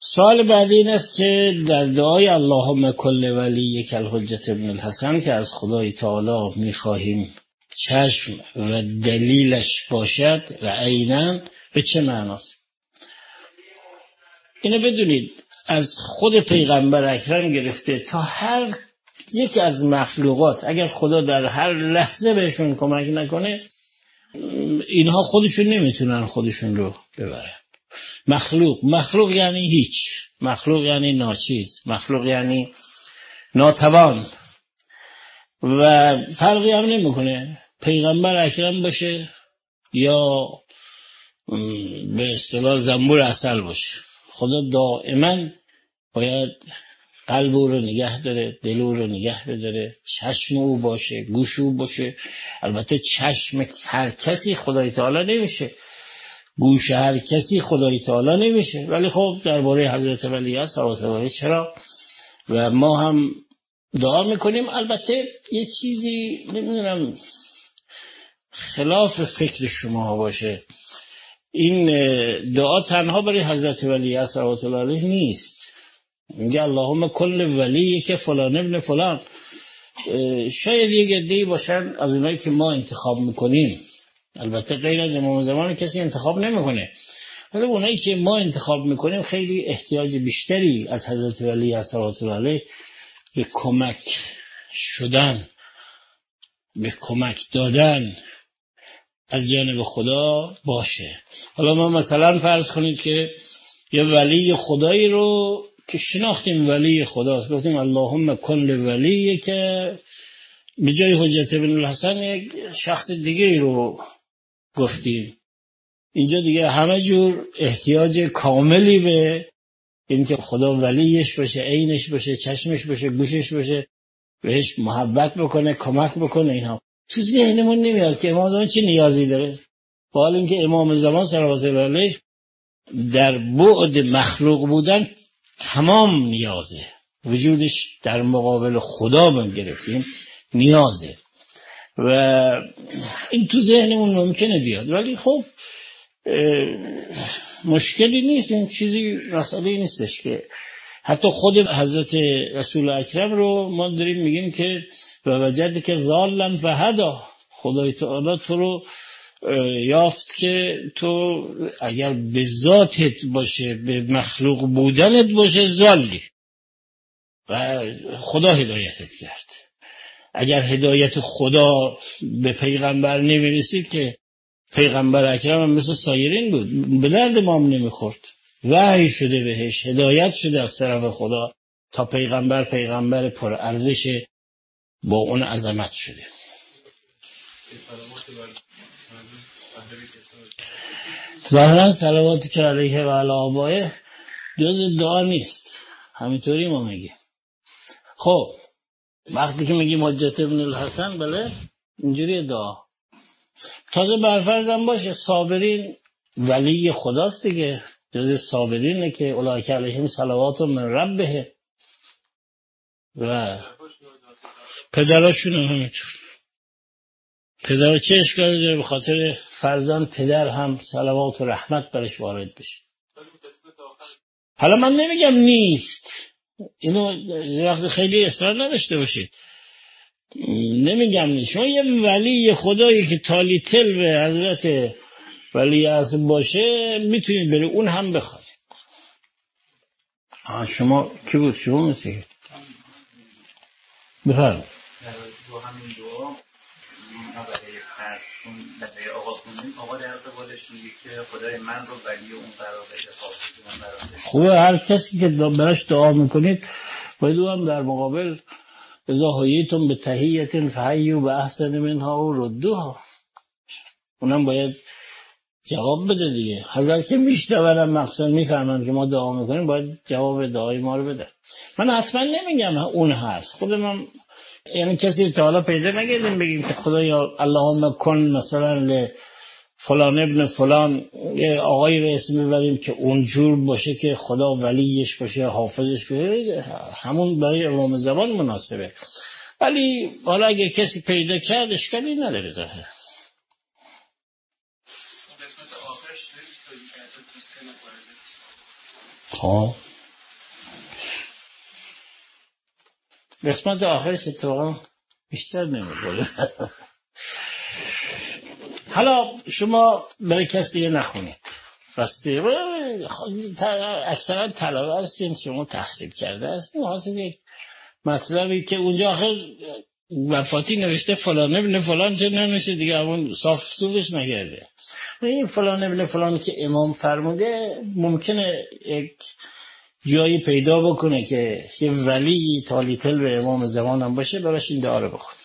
سوال بعدی این است که در دعای اللهم کل ولی کالحجة ابن الحسن که از خدای تعالی میخواهیم چشم و دلیلش باشد و عیناً به چه معناست؟ اینو بدونید از خود پیغمبر اکرم گرفته تا هر یک از مخلوقات اگر خدا در هر لحظه بهشون کمک نکنه اینها خودشون نمیتونن خودشون رو ببرن. مخلوق یعنی هیچ، مخلوق یعنی ناچیز، مخلوق یعنی ناتوان و فرقی هم نمیکنه پیغمبر اکرم باشه یا به اصطلاح زنبور عسل باشه. خدا دائما باید قلب او رو نگه داره، دل او رو نگه بداره، چشم او باشه، گوش او باشه. البته چشم هر کسی خدای تعالی نمیشه، گوش هر کسی خدای تعالی نمیشه، ولی خب درباره حضرت ولی هست چرا و ما هم دعا میکنیم. البته یه چیزی نمیدونم خلاف فکر شما باشه، این دعا تنها برای حضرت ولی هست صلوات الله علیه نیست. میگه اللهم کل ولی که فلان ابن فلان. شاید یک عده‌ای باشن از اونایی که ما انتخاب میکنیم، البته غیر از امام زمان کسی انتخاب نمیکنه، ولی اونایی که ما انتخاب میکنیم خیلی احتیاج بیشتری از حضرت ولی هست صلوات الله علیه به کمک شدن، به کمک دادن از جانب خدا باشه. حالا ما مثلا فرض کنید که یه ولی خدایی رو که شناختیم ولی خداست، گفتیم اللهم کل ولی که به جای حجت ابن الحسن یک شخص دیگه رو گفتیم. اینجا دیگه همه جور احتیاج کاملی به این که خدا ولیش باشه، عینش باشه، چشمش باشه، گوشش باشه، بهش محبت بکنه، کمک بکنه. اینها تو ذهنمون نمیاد که امام زمان چه نیازی داره، با حال اینکه امام زمان صلوات الله علیه در بعد مخلوق بودن تمام نیازه، وجودش در مقابل خدا من گرفتیم نیازه و این تو ذهنمون ممکنه بیاد، ولی خب مشکلی نیست، این چیزی مسئله نیستش که حتی خود حضرت رسول اکرم رو ما داریم میگیم که و وجد که ضالا فهدا، خدای تعالی تو رو یافت که تو اگر به ذاتت باشه، به مخلوق بودنت باشه، ضالی و خدا هدایتت کرد. اگر هدایت خدا به پیغمبر نمیرسید که پیغمبر اکرم هم مثل سایرین بود، به درد ما هم نمیخورد، وحی شده بهش، هدایت شده از طرف خدا تا پیغمبر پر ارزش با اون عظمت شده. ظاهرا صلوات که علیه و علی آبائه جز دعا نیست، همینطوری ما میگیم. خب وقتی که میگیم حجت ابن الحسن بله اینجوری دعا. تازه برفرضم باشه صابرین ولی خداست دیگه، جز صابرینه که اولئک علیهم صلوات من ربه و پدراشون هم همینطور. پدر چه اشکالی داره به خاطر فرزند پدر هم صلوات و رحمت برش وارد بشه؟ حالا من نمیگم نیست، اینو وقت خیلی اصرار نداشته باشید، نمیگم نیست. شما یه ولی خدایی که تالی تل به حضرت ولی اعظم باشه میتونید بره اون هم بخواید. شما کی بود؟ شما میتونید بفرمایید. با همین دعا ما برای فرشون برای آقا کنیم، آقا در قبالش میگه که خدای من رو ولی اون قرار بده، حافظ من قرار بده. خوبه هر کسی که براش دعا میکنید باید او هم در مقابل اذا حییتم به تحییت فحیوا باحسن منها و ردوها، اونم باید جواب بده دیگه. حضرت که میشنون مقصد میفهمن که ما دعا میکنیم باید جواب دعای ما رو بده. من حتما نمیگم اون هست، خودم یعنی کسی تا حالا پیدا نگردیم بگیم که خدایا اللهم کن مثلا فلان ابن فلان یه آقایی رو اسم ببریم که اونجور باشه که خدا ولیش باشه، حافظش باشه، همون برای امام زمان مناسبه. ولی حالا اگه کسی پیدا کرد اشکالی نداره ظاهرا. خب قسمت آخرش اتفاقا بیشتر نمی‌خوره. حالا شما برای کسی دیگه نخونید، راستی اکثرا طلبه هستیم، شما تحصیل کرده هستیم، حاصل یک مطلبی که اونجا آخر وفاتی نوشته فلان ابن فلان، چه نمیشه دیگه، همون صاف صورتش نگرده. این فلان ابن فلان که امام فرموده ممکنه یک جایی پیدا بکنه که یه ولی تالیتل به امام زمان هم باشه، براش این دعا رو بخونه.